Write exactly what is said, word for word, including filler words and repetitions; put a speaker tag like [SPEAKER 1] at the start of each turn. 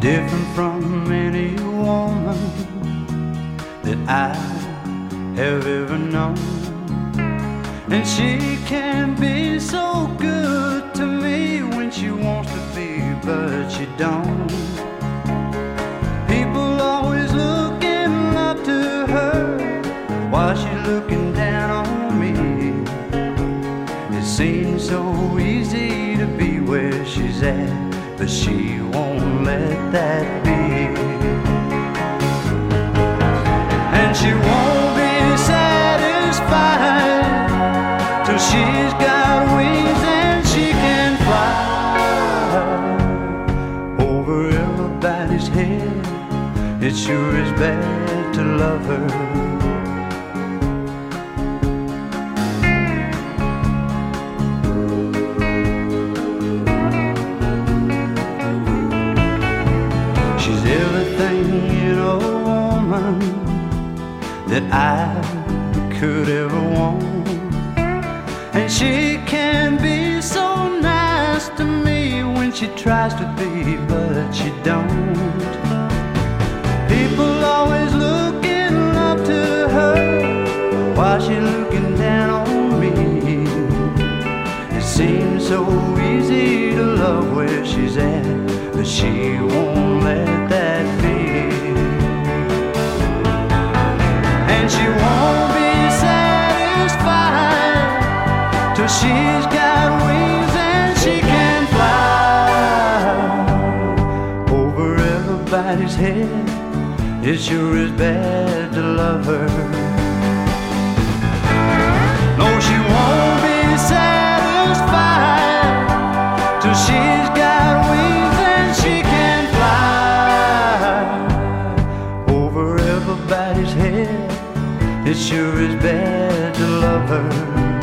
[SPEAKER 1] different from any woman that I have ever known. And she can be so good to me when she wants to be, but she don't. People always looking up to her while she's looking down on me. It seems so easy to be where she's at, but she won't let that be. And she won't be satisfied till she's got wings and she can fly over everybody's head. It sure is bad to love her. She's everything in a woman that I could ever want. And she can be so nice to me when she tries to be, but she don't. People always looking up to her while she's looking down on me. It seems so easy to love where she's at, but she won't let that be. And she won't be satisfied till she's got wings and she can fly over everybody's head. It sure is bad to love her. No, she won't be satisfied till she's got wings and she can fly over everybody's head. It sure is bad to love her.